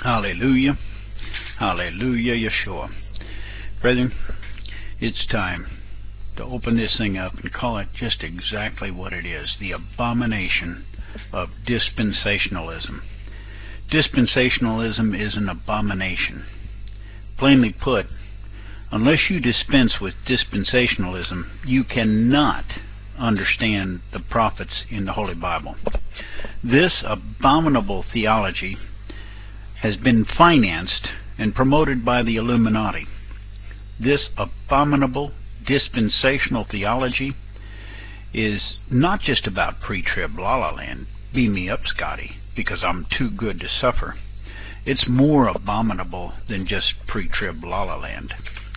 Hallelujah. Hallelujah, Yeshua. Brethren, it's time to open this thing up and call it just exactly what it is, the abomination of dispensationalism. Dispensationalism is an abomination. Plainly put, unless you dispense with dispensationalism, you cannot understand the prophets in the Holy Bible. This abominable theology has been financed and promoted by the Illuminati. This abominable dispensational theology is not just about pre-trib la-la land, beam me up, Scotty, because I'm too good to suffer. It's more abominable than just pre-trib la-la land.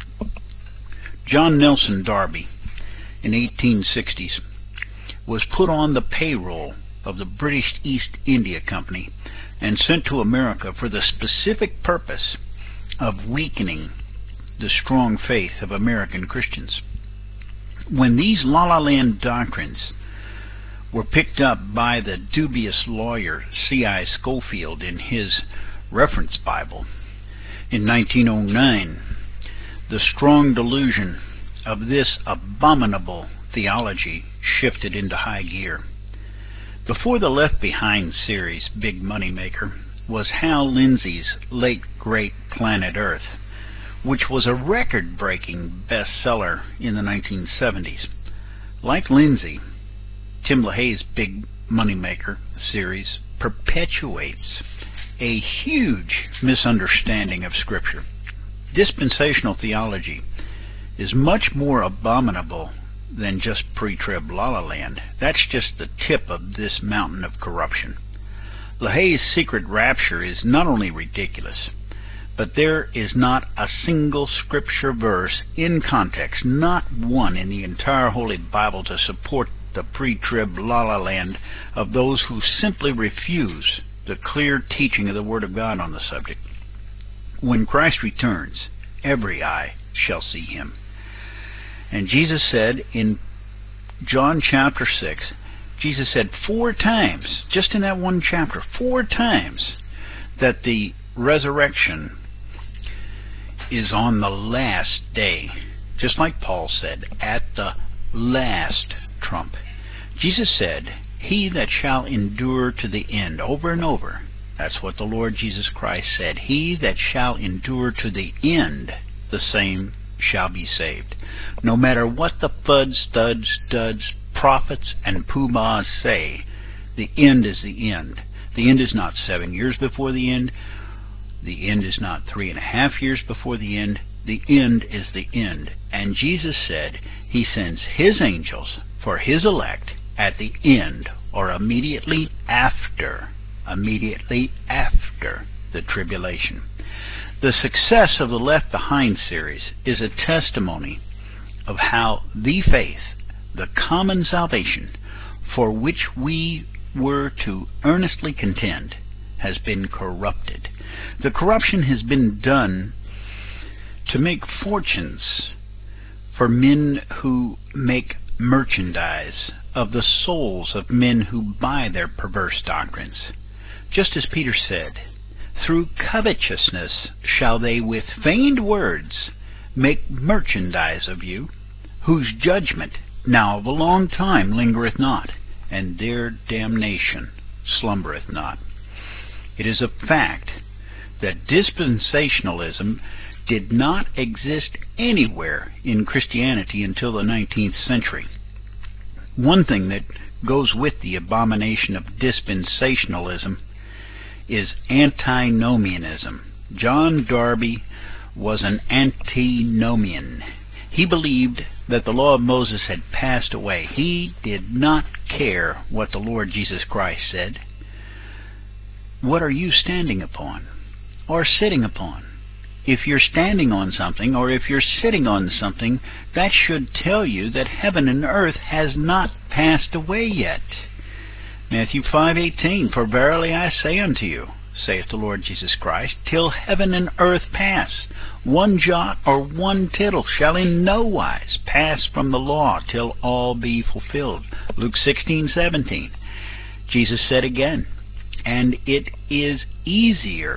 John Nelson Darby, in 1860s, was put on the payroll of the British East India Company and sent to America for the specific purpose of weakening the strong faith of American Christians. When these La-La Land doctrines were picked up by the dubious lawyer C.I. Scofield in his reference Bible in 1909, the strong delusion of this abominable theology shifted into high gear. Before the Left Behind series big money maker was Hal Lindsey's late great Planet Earth, which was a record-breaking bestseller in the 1970s. Like Lindsey, Tim LaHaye's big money maker series perpetuates a huge misunderstanding of Scripture. Dispensational theology is much more abominable than just pre-trib la-la land. That's just the tip of this mountain of corruption. LaHaye's secret rapture is not only ridiculous, but there is not a single scripture verse in context, not one in the entire Holy Bible, to support the pre-trib la-la land of those who simply refuse the clear teaching of the Word of God on the subject. When Christ returns, every eye shall see him. And Jesus said in John chapter 6, Jesus said 4 times, just in that one chapter, 4 times, that the resurrection is on the last day. Just like Paul said, at the last trump. Jesus said, he that shall endure to the end, over and over. That's what the Lord Jesus Christ said. He that shall endure to the end, the same shall be saved. No matter what the fuds, studs, duds, prophets, and poobahs say, the end is the end. The end is not 7 years before the end. The end is not 3.5 years before the end. The end is the end. And Jesus said he sends his angels for his elect at the end, or immediately after the tribulation. The success of the Left Behind series is a testimony of how the faith, the common salvation, for which we were to earnestly contend, has been corrupted. The corruption has been done to make fortunes for men who make merchandise of the souls of men who buy their perverse doctrines. Just as Peter said, through covetousness shall they with feigned words make merchandise of you, whose judgment now of a long time lingereth not, and their damnation slumbereth not. It is a fact that dispensationalism did not exist anywhere in Christianity until the 19th century. One thing that goes with the abomination of dispensationalism is antinomianism. John Darby was an antinomian. He believed that the law of Moses had passed away. He did not care what the Lord Jesus Christ said. What are you standing upon or sitting upon? If you're standing on something, or if you're sitting on something, that should tell you that heaven and earth has not passed away yet. Matthew 5:18, for verily I say unto you, saith the Lord Jesus Christ, till heaven and earth pass, one jot or one tittle shall in no wise pass from the law till all be fulfilled. Luke 16:17. Jesus said again, and it is easier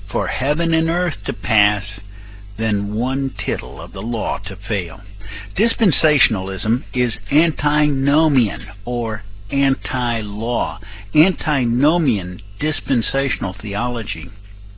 for heaven and earth to pass than one tittle of the law to fail. Dispensationalism is antinomian or anti-law. Antinomian dispensational theology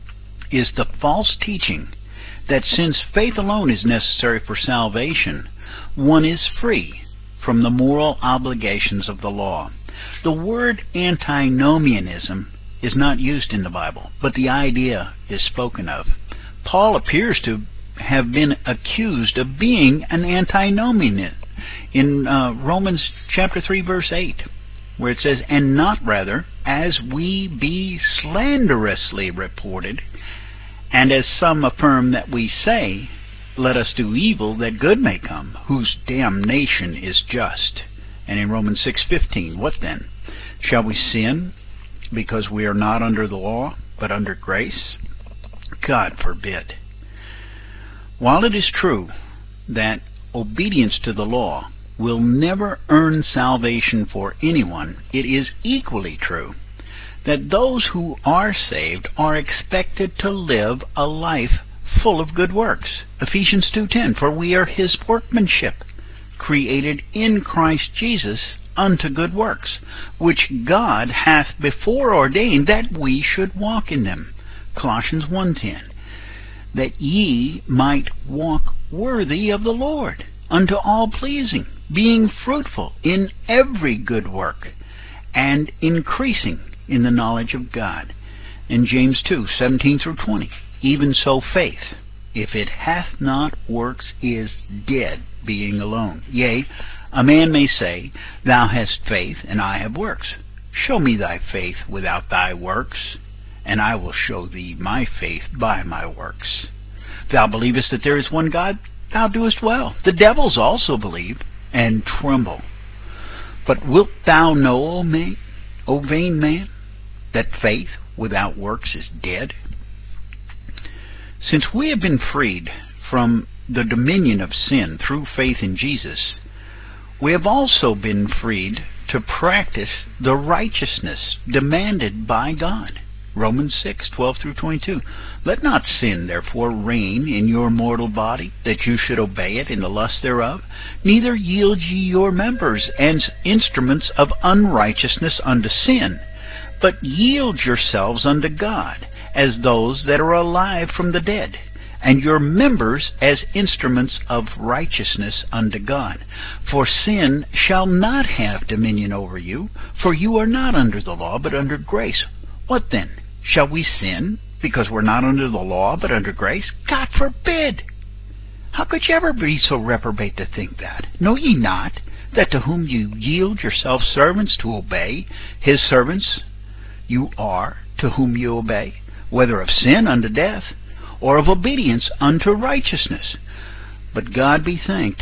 is the false teaching that since faith alone is necessary for salvation, one is free from the moral obligations of the law. The word antinomianism is not used in the Bible, but the idea is spoken of. Paul appears to have been accused of being an antinomian in Romans chapter 3 verse 8, where it says, "And not rather as we be slanderously reported, and as some affirm that we say, let us do evil that good may come, whose damnation is just." And in Romans 6:15, what then? Shall we sin because we are not under the law, but under grace? God forbid. While it is true that obedience to the law will never earn salvation for anyone, it is equally true that those who are saved are expected to live a life full of good works. Ephesians 2:10, "For we are his workmanship, created in Christ Jesus unto good works, which God hath before ordained that we should walk in them." Colossians 1:10, "That ye might walk worthy of the Lord, unto all pleasing, being fruitful in every good work, and increasing in the knowledge of God." In James 2:17 through 20, "Even so faith, if it hath not works, is dead, being alone. Yea, a man may say, Thou hast faith, and I have works. Show me thy faith without thy works, and I will show thee my faith by my works. Thou believest that there is one God, thou doest well. The devils also believe, and tremble. But wilt thou know, O vain man, that faith without works is dead? Since we have been freed from the dominion of sin through faith in Jesus, we have also been freed to practice the righteousness demanded by God. Romans 6:12 through 22. "Let not sin therefore reign in your mortal body, that you should obey it in the lust thereof. Neither yield ye your members as instruments of unrighteousness unto sin, but yield yourselves unto God, as those that are alive from the dead, and your members as instruments of righteousness unto God. For sin shall not have dominion over you, for you are not under the law, but under grace. What then? Shall we sin because we're not under the law, but under grace? God forbid! How could you ever be so reprobate to think that? Know ye not that to whom you yield yourselves servants to obey, his servants you are to whom you obey, whether of sin unto death, or of obedience unto righteousness? But God be thanked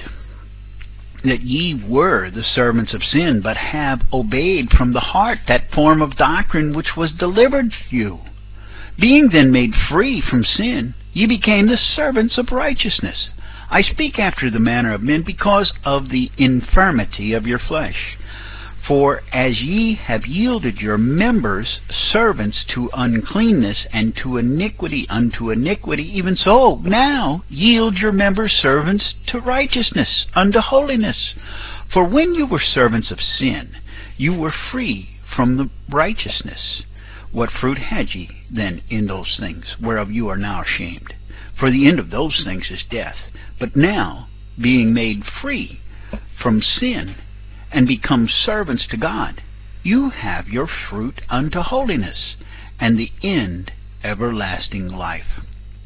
that ye were the servants of sin, but have obeyed from the heart that form of doctrine which was delivered you. Being then made free from sin, ye became the servants of righteousness. I speak after the manner of men because of the infirmity of your flesh. For as ye have yielded your members servants to uncleanness, and to iniquity unto iniquity, even so now yield your members servants to righteousness unto holiness. For when you were servants of sin, you were free from the righteousness. What fruit had ye then in those things whereof you are now ashamed? For the end of those things is death. But now, being made free from sin, and become servants to God, you have your fruit unto holiness, and the end everlasting life."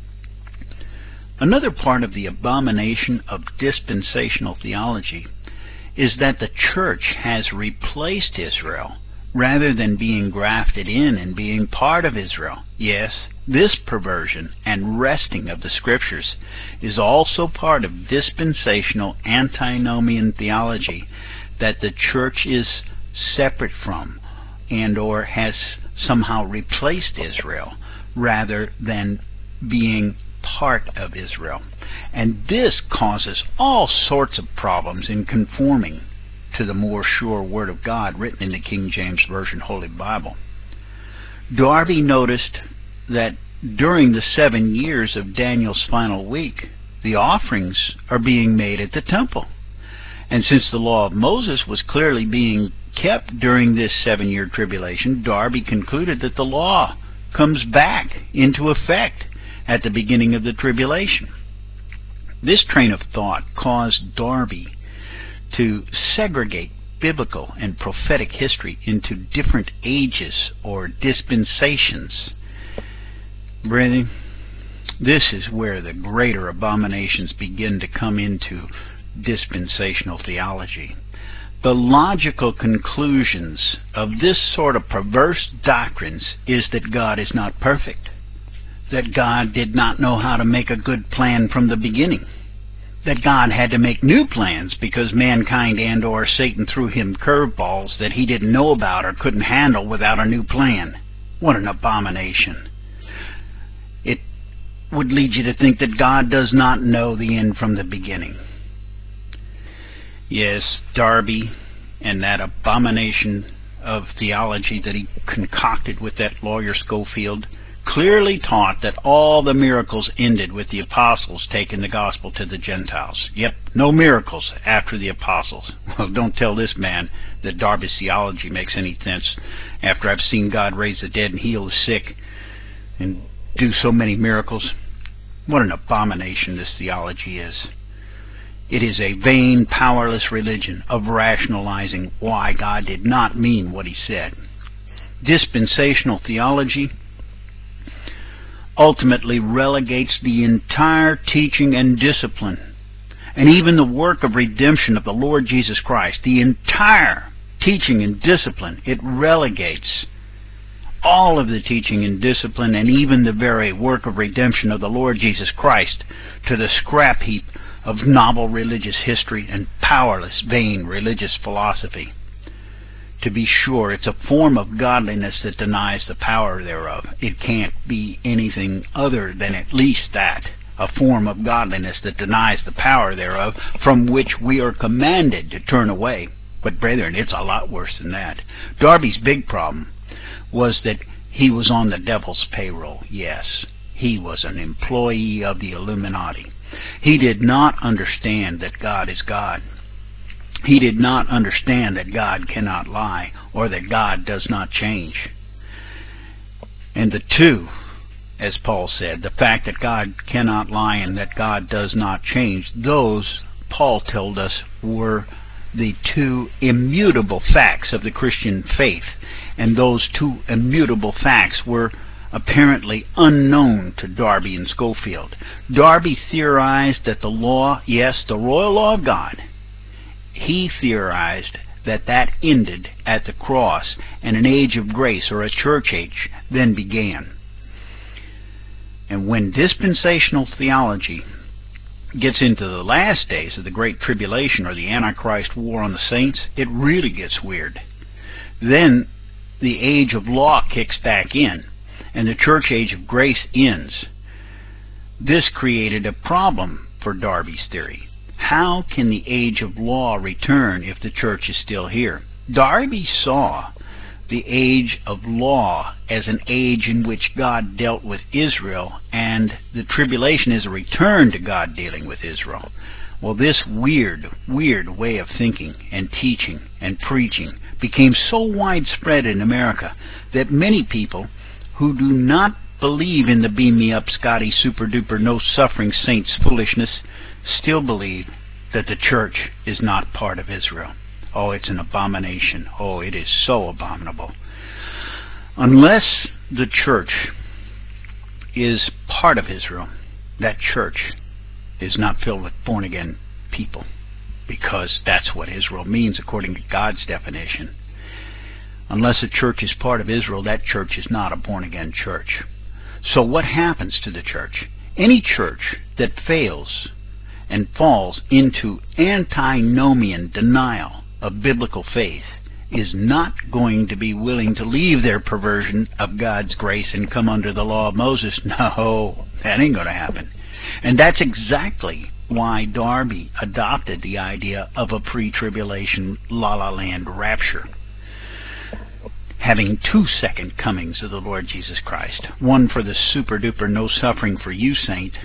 Another part of the abomination of dispensational theology is that the church has replaced Israel rather than being grafted in and being part of Israel. Yes, this perversion and wresting of the Scriptures is also part of dispensational antinomian theology, that the church is separate from and or has somehow replaced Israel rather than being part of Israel. And this causes all sorts of problems in conforming to the more sure Word of God written in the King James Version Holy Bible. Darby noticed that during the 7 years of Daniel's final week, the offerings are being made at the temple. And since the law of Moses was clearly being kept during this 7-year tribulation, Darby concluded that the law comes back into effect at the beginning of the tribulation. This train of thought caused Darby to segregate biblical and prophetic history into different ages or dispensations. Brethren, this is where the greater abominations begin to come into dispensational theology. The logical conclusions of this sort of perverse doctrines is that God is not perfect, that God did not know how to make a good plan from the beginning, that God had to make new plans because mankind and or Satan threw him curveballs that he didn't know about or couldn't handle without a new plan. What an abomination. It would lead you to think that God does not know the end from the beginning. Yes, Darby and that abomination of theology that he concocted with that lawyer Schofield clearly taught that all the miracles ended with the apostles taking the gospel to the Gentiles. Yep, no miracles after the apostles. Well, don't tell this man that Darby's theology makes any sense after I've seen God raise the dead and heal the sick and do so many miracles. What an abomination this theology is. It is a vain, powerless religion of rationalizing why God did not mean what he said. Dispensational theology ultimately relegates the entire teaching and discipline, and even the work of redemption of the Lord Jesus Christ, the entire teaching and discipline, it relegates all of the teaching and discipline and even the very work of redemption of the Lord Jesus Christ to the scrap heap of novel religious history and powerless, vain religious philosophy. To be sure, it's a form of godliness that denies the power thereof. It can't be anything other than at least that, a form of godliness that denies the power thereof, from which we are commanded to turn away. But brethren, it's a lot worse than that. Darby's big problem was that he was on the devil's payroll. Yes, he was an employee of the Illuminati. He did not understand that God is God. He did not understand that God cannot lie or that God does not change. And the two, as Paul said, the fact that God cannot lie and that God does not change, those, Paul told us, were the two immutable facts of the Christian faith. And those two immutable facts were apparently unknown to Darby and Schofield. Darby theorized that the law, yes, the royal law of God, he theorized that that ended at the cross and an age of grace, or a church age, then began. And when dispensational theology gets into the last days of the Great Tribulation or the Antichrist war on the saints, it really gets weird. Then the age of law kicks back in and the church age of grace ends. This created a problem for Darby's theory. How can the age of law return if the church is still here? Darby saw the age of law as an age in which God dealt with Israel, and the tribulation is a return to God dealing with Israel. Well, this weird way of thinking and teaching and preaching became so widespread in America that many people who do not believe in the beam me up, Scotty, super duper, no suffering saints foolishness still believe that the church is not part of Israel. Oh, it's an abomination. Oh, it is so abominable. Unless the church is part of Israel, that church is not filled with born-again people, because that's what Israel means according to God's definition. Unless a church is part of Israel, that church is not a born-again church. So what happens to the church? Any church that fails and falls into antinomian denial of biblical faith is not going to be willing to leave their perversion of God's grace and come under the law of Moses. No, that ain't going to happen. And that's exactly why Darby adopted the idea of a pre-tribulation la-la land rapture. having two second comings of the Lord Jesus Christ. One for the super duper no suffering for you saint,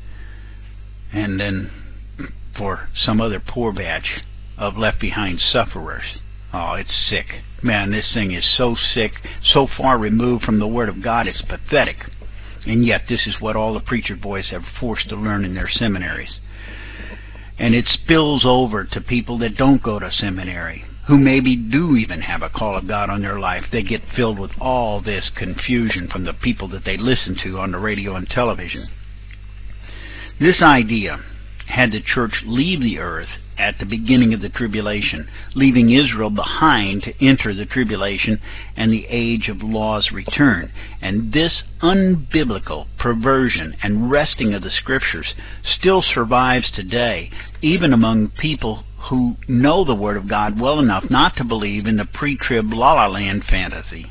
and then for some other poor batch of left behind sufferers. Oh, it's sick. Man, this thing is so sick, so far removed from the Word of God, it's pathetic. And yet this is what all the preacher boys have forced to learn in their seminaries. And it spills over to people that don't go to seminary, who maybe do even have a call of God on their life. They get filled with all this confusion from the people that they listen to on the radio and television. This idea had the church leave the earth at the beginning of the tribulation, leaving Israel behind to enter the tribulation and the age of law's return. And this unbiblical perversion and wresting of the scriptures still survives today, even among people who know the Word of God well enough not to believe in the pre-trib la-la land fantasy.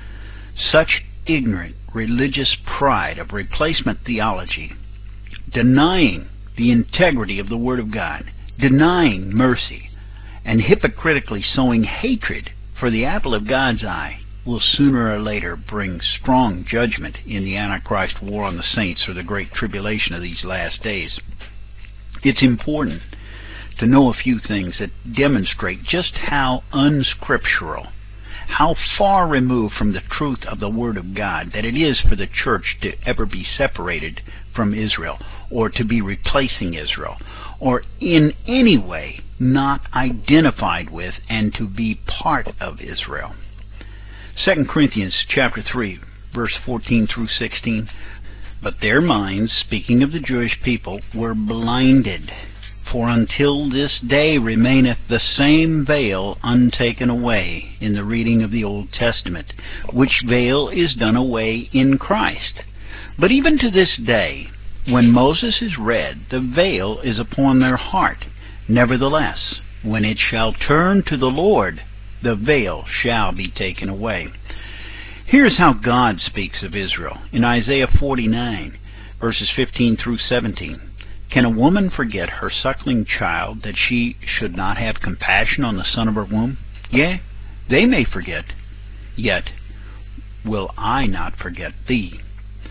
Such ignorant religious pride of replacement theology, denying the integrity of the Word of God, denying mercy, and hypocritically sowing hatred for the apple of God's eye, will sooner or later bring strong judgment in the Antichrist war on the saints, or the great tribulation of these last days. It's important to know a few things that demonstrate just how unscriptural, how far removed from the truth of the Word of God that it is for the church to ever be separated from Israel, or to be replacing Israel, or in any way not identified with and to be part of Israel. 2 Corinthians chapter 3, verse 14 through 16. But their minds, speaking of the Jewish people, were blinded. For until this day remaineth the same veil untaken away in the reading of the Old Testament, which veil is done away in Christ. But even to this day, when Moses is read, the veil is upon their heart. Nevertheless, when it shall turn to the Lord, the veil shall be taken away. Here's how God speaks of Israel in Isaiah 49, verses 15 through 17. Can a woman forget her suckling child, that she should not have compassion on the son of her womb? Yea, they may forget, yet will I not forget thee.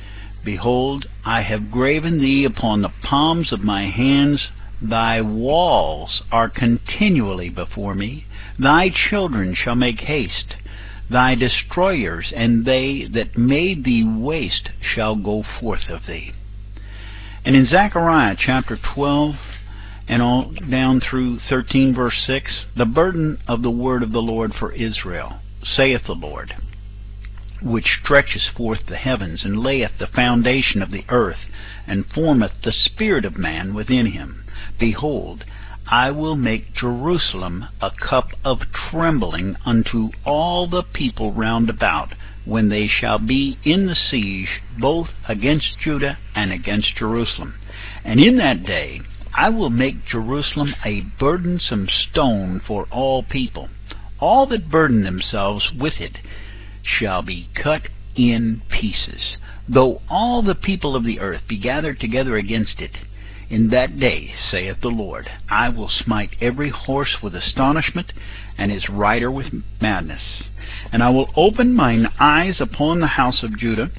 Behold, I have graven thee upon the palms of my hands. Thy walls are continually before me. Thy children shall make haste. Thy destroyers and they that made thee waste shall go forth of thee. And in Zechariah chapter 12 and all down through 13 verse 6, the burden of the word of the Lord for Israel, saith the Lord, which stretcheth forth the heavens, and layeth the foundation of the earth, and formeth the spirit of man within him. Behold, I will make Jerusalem a cup of trembling unto all the people round about, when they shall be in the siege both against Judah and against Jerusalem. And in that day I will make Jerusalem a burdensome stone for all people. All that burden themselves with it shall be cut in pieces, though all the people of the earth be gathered together against it. In that day, saith the Lord, I will smite every horse with astonishment, and his rider with madness. And I will open mine eyes upon the house of Judah,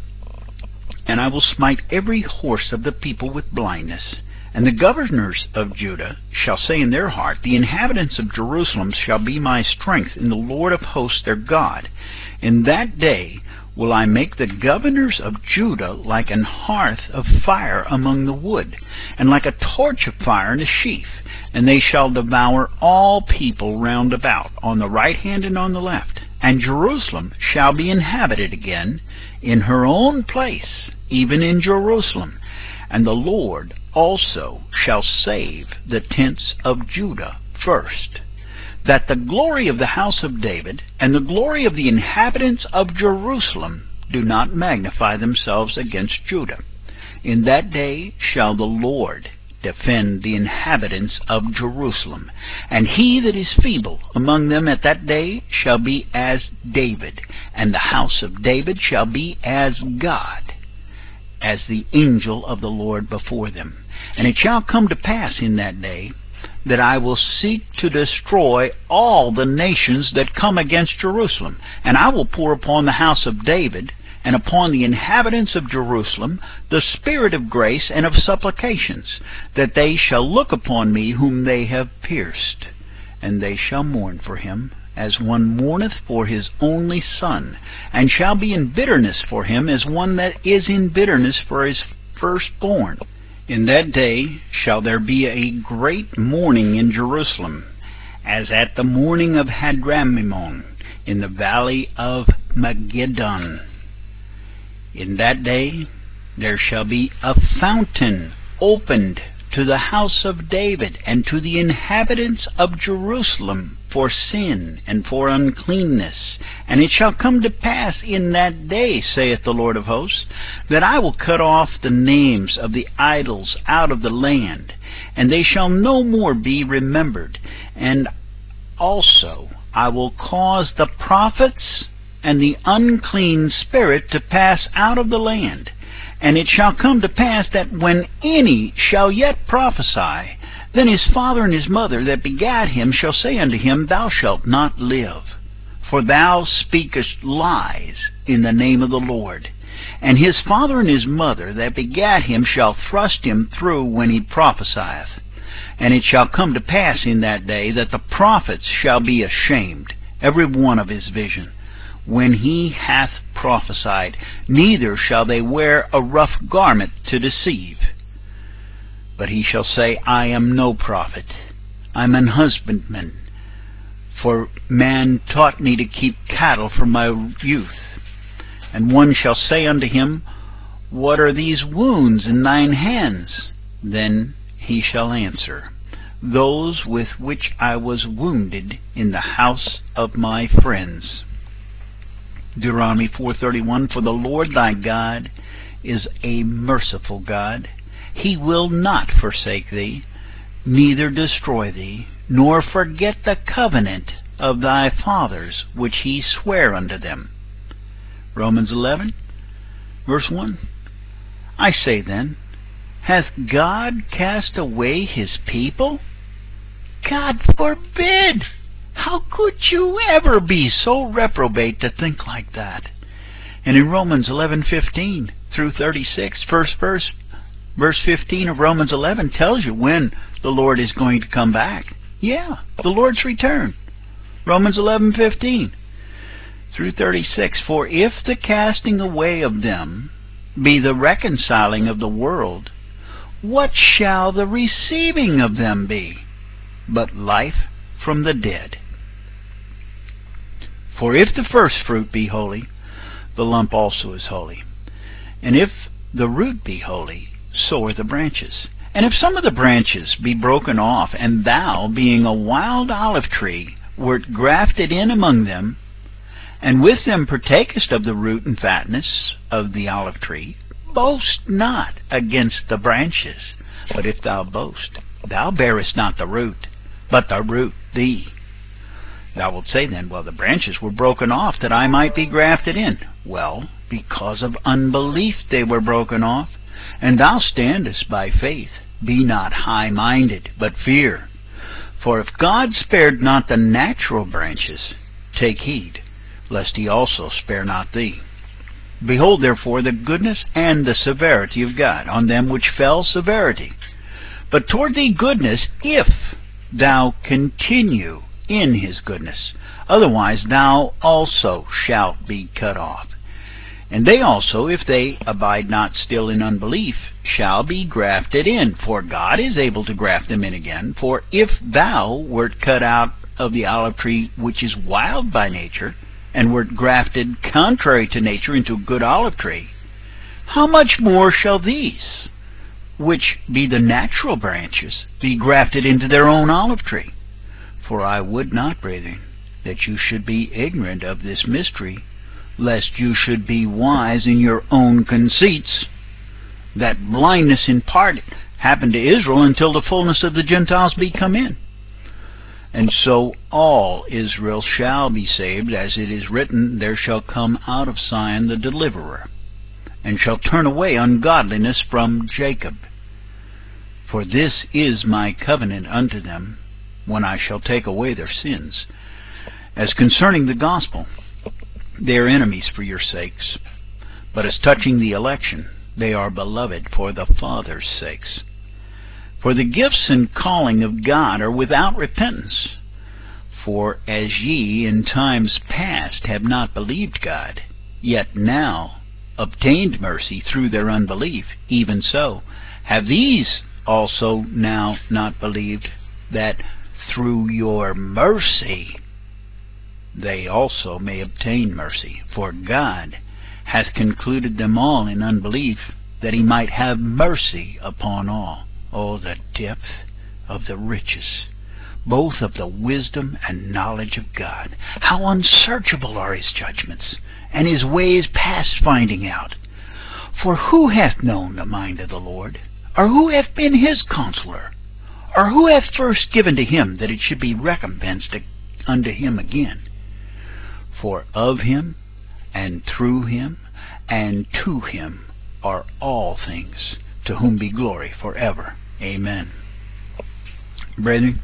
and I will smite every horse of the people with blindness. And the governors of Judah shall say in their heart, the inhabitants of Jerusalem shall be my strength in the Lord of hosts their God. In that day will I make the governors of Judah like an hearth of fire among the wood, and like a torch of fire in a sheaf. And they shall devour all people round about, on the right hand and on the left. And Jerusalem shall be inhabited again in her own place, even in Jerusalem. And the Lord also shall save the tents of Judah first, that the glory of the house of David and the glory of the inhabitants of Jerusalem do not magnify themselves against Judah. In that day shall the Lord defend the inhabitants of Jerusalem, and he that is feeble among them at that day shall be as David, and the house of David shall be as God, as the angel of the Lord before them. And it shall come to pass in that day, that I will seek to destroy all the nations that come against Jerusalem. And I will pour upon the house of David and upon the inhabitants of Jerusalem the spirit of grace and of supplications, that they shall look upon me whom they have pierced. And they shall mourn for him, as one mourneth for his only son, and shall be in bitterness for him, as one that is in bitterness for his firstborn. In that day shall there be a great mourning in Jerusalem, as at the mourning of Hadramimmon in the valley of Megiddon. In that day there shall be a fountain opened to the house of David and to the inhabitants of Jerusalem for sin and for uncleanness. And it shall come to pass in that day, saith the Lord of hosts, that I will cut off the names of the idols out of the land, and they shall no more be remembered. And also I will cause the prophets and the unclean spirit to pass out of the land. And it shall come to pass that when any shall yet prophesy, then his father and his mother that begat him shall say unto him, Thou shalt not live, for thou speakest lies in the name of the Lord. And his father and his mother that begat him shall thrust him through when he prophesieth. And it shall come to pass in that day that the prophets shall be ashamed, every one of his vision, when he hath prophesied, neither shall they wear a rough garment to deceive. But he shall say, I am no prophet, I am an husbandman, for man taught me to keep cattle from my youth. And one shall say unto him, What are these wounds in thine hands? Then he shall answer, Those with which I was wounded in the house of my friends. Deuteronomy 4:31, For the Lord thy God is a merciful God. He will not forsake thee, neither destroy thee, nor forget the covenant of thy fathers, which he sware unto them. Romans 11, verse 1. I say then, hath God cast away his people? God forbid! How could you ever be so reprobate to think like that? And in Romans 11:15 through 36, first verse 15 of Romans 11 tells you when the Lord is going to come back. Yeah, the Lord's return. Romans 11:15 through 36. For if the casting away of them be the reconciling of the world, what shall the receiving of them be? But life from the dead. For if the first fruit be holy, the lump also is holy. And if the root be holy, so are the branches. And if some of the branches be broken off, and thou, being a wild olive tree, wert grafted in among them, and with them partakest of the root and fatness of the olive tree, boast not against the branches. But if thou boast, thou bearest not the root, but the root thee. Thou wilt say then, Well, the branches were broken off that I might be grafted in. Well, because of unbelief they were broken off. And thou standest by faith. Be not high-minded, but fear. For if God spared not the natural branches, take heed, lest he also spare not thee. Behold therefore the goodness and the severity of God. On them which fell severity, but toward thee goodness, if thou continue in his goodness. Otherwise thou also shalt be cut off. And they also, if they abide not still in unbelief, shall be grafted in. For God is able to graft them in again. For if thou wert cut out of the olive tree which is wild by nature, and wert grafted contrary to nature into a good olive tree, how much more shall these, which be the natural branches, be grafted into their own olive tree? For I would not, brethren, that you should be ignorant of this mystery, lest you should be wise in your own conceits. That blindness in part happened to Israel until the fullness of the Gentiles be come in. And so all Israel shall be saved, as it is written, There shall come out of Zion the deliverer, and shall turn away ungodliness from Jacob. For this is my covenant unto them, when I shall take away their sins. As concerning the gospel, they are enemies for your sakes. But as touching the election, they are beloved for the Father's sakes. For the gifts and calling of God are without repentance. For as ye in times past have not believed God, yet now obtained mercy through their unbelief, even so have these also now not believed, that through your mercy they also may obtain mercy. For God hath concluded them all in unbelief, that he might have mercy upon all. Oh, the depth of the riches, both of the wisdom and knowledge of God! How unsearchable are his judgments, and his ways past finding out! For who hath known the mind of the Lord? Or who hath been his counselor? Or who hath first given to him, that it should be recompensed unto him again? For of him, and through him, and to him are all things, to whom be glory forever. Amen. Brethren,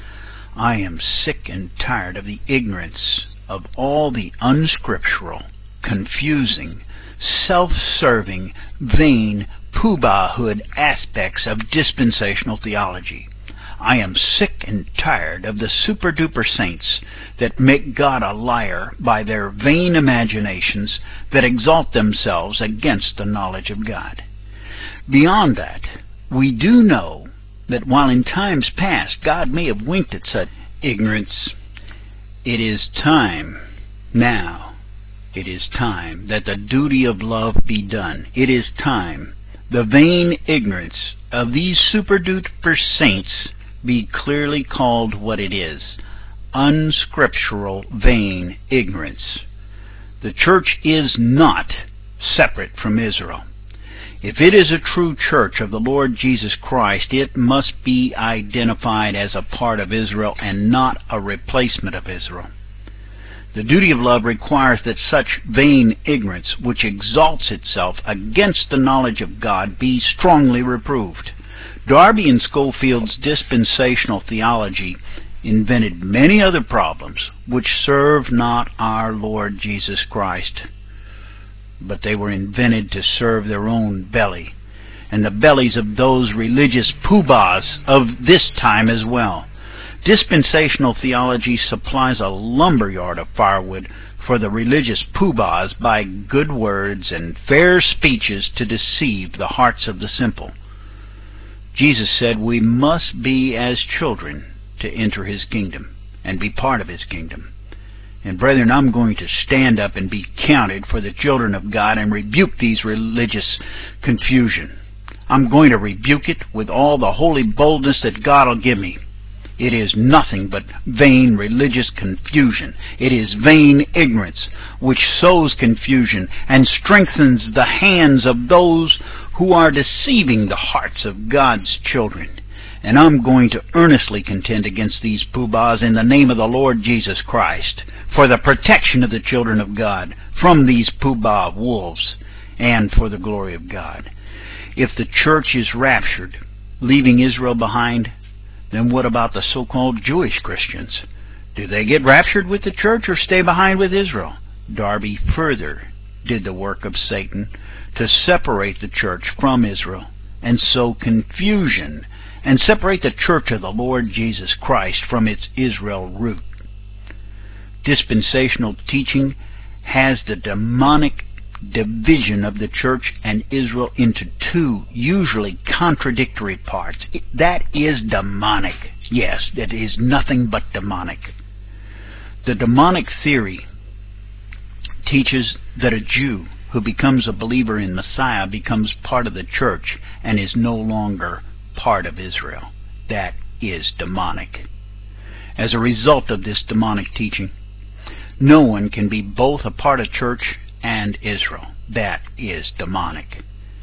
I am sick and tired of the ignorance of all the unscriptural, confusing, self-serving, vain, poobahhood aspects of dispensational theology. I am sick and tired of the super-duper saints that make God a liar by their vain imaginations that exalt themselves against the knowledge of God. Beyond that, we do know that while in times past God may have winked at such ignorance, it is time now. It is time that the duty of love be done. It is time the vain ignorance of these super-duper saints be clearly called what it is: unscriptural, vain ignorance. The church is not separate from Israel. If it is a true church of the Lord Jesus Christ, it must be identified as a part of Israel and not a replacement of Israel. The duty of love requires that such vain ignorance, which exalts itself against the knowledge of God, be strongly reproved. Darby and Scofield's dispensational theology invented many other problems which serve not our Lord Jesus Christ, but they were invented to serve their own belly and the bellies of those religious poobahs of this time as well. Dispensational theology supplies a lumberyard of firewood for the religious poobahs by good words and fair speeches to deceive the hearts of the simple. Jesus said we must be as children to enter his kingdom and be part of his kingdom. And brethren, I'm going to stand up and be counted for the children of God and rebuke these religious confusion. I'm going to rebuke it with all the holy boldness that God will give me. It is nothing but vain religious confusion. It is vain ignorance which sows confusion and strengthens the hands of those who are deceiving the hearts of God's children. And I'm going to earnestly contend against these poobahs in the name of the Lord Jesus Christ, for the protection of the children of God from these poobah wolves, and for the glory of God. If the church is raptured, leaving Israel behind, then what about the so-called Jewish Christians? Do they get raptured with the church or stay behind with Israel? Darby further did the work of Satan to separate the church from Israel and sow confusion and separate the church of the Lord Jesus Christ from its Israel root. Dispensational teaching has the demonic division of the church and Israel into two usually contradictory parts. That is demonic. Yes, that is nothing but demonic. The demonic theory teaches that a Jew who becomes a believer in Messiah becomes part of the church and is no longer part of Israel. That is demonic. As a result of this demonic teaching, no one can be both a part of church and Israel. That is demonic.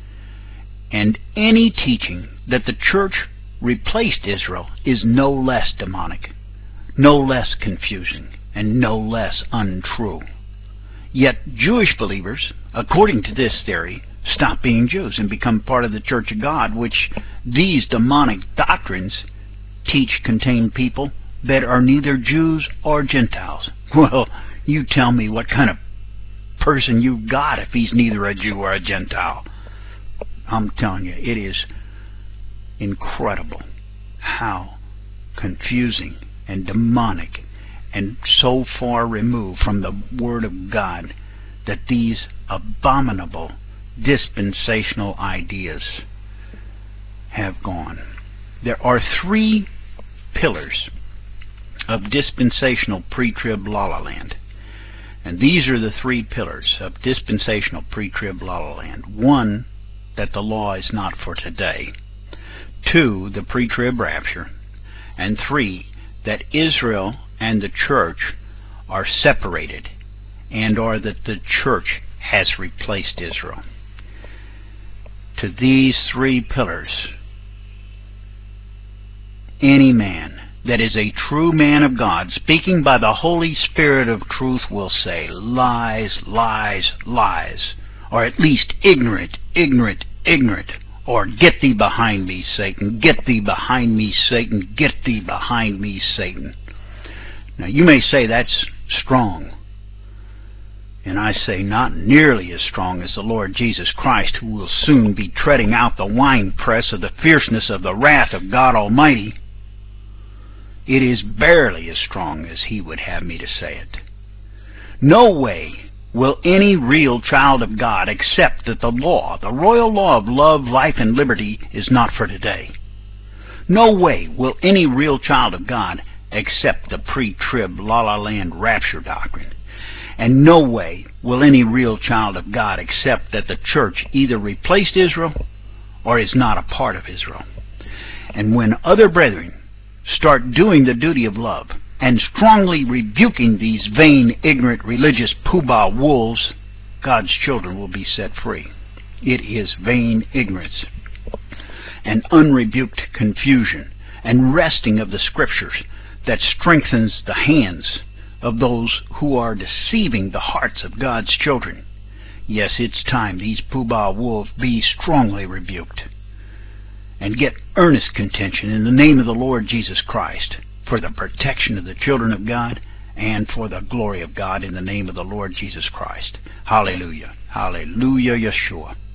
And any teaching that the church replaced Israel is no less demonic, no less confusing, and no less untrue. Yet Jewish believers, according to this theory, stop being Jews and become part of the Church of God, which these demonic doctrines teach contain people that are neither Jews or Gentiles. Well, you tell me what kind of person you've got if he's neither a Jew or a Gentile. I'm telling you, it is incredible how confusing and demonic and so far removed from the Word of God that these abominable dispensational ideas have gone. There are three pillars of dispensational pre-trib la-la land. And these are the three pillars of dispensational pre-trib la-la land. One, that the law is not for today. Two, the pre-trib rapture. And three, that Israel and the church are separated, and or that the church has replaced Israel. To these three pillars, any man that is a true man of God, speaking by the Holy Spirit of truth, will say lies, lies, lies, or at least ignorant, ignorant, ignorant, or get thee behind me, Satan, get thee behind me, Satan, get thee behind me, Satan. Now you may say that's strong, and I say not nearly as strong as the Lord Jesus Christ, who will soon be treading out the winepress of the fierceness of the wrath of God Almighty. It is barely as strong as he would have me to say it. No way will any real child of God accept that the law, the royal law of love, life, and liberty, is not for today. No way will any real child of God accept the pre-trib la-la land rapture doctrine. And no way will any real child of God accept that the church either replaced Israel or is not a part of Israel. And when other brethren start doing the duty of love and strongly rebuking these vain, ignorant, religious poobah wolves, God's children will be set free. It is vain ignorance and unrebuked confusion and wresting of the Scriptures that strengthens the hands of those who are deceiving the hearts of God's children. Yes, it's time these poobah wolves be strongly rebuked and get earnest contention in the name of the Lord Jesus Christ for the protection of the children of God and for the glory of God in the name of the Lord Jesus Christ. Hallelujah. Hallelujah, Yeshua.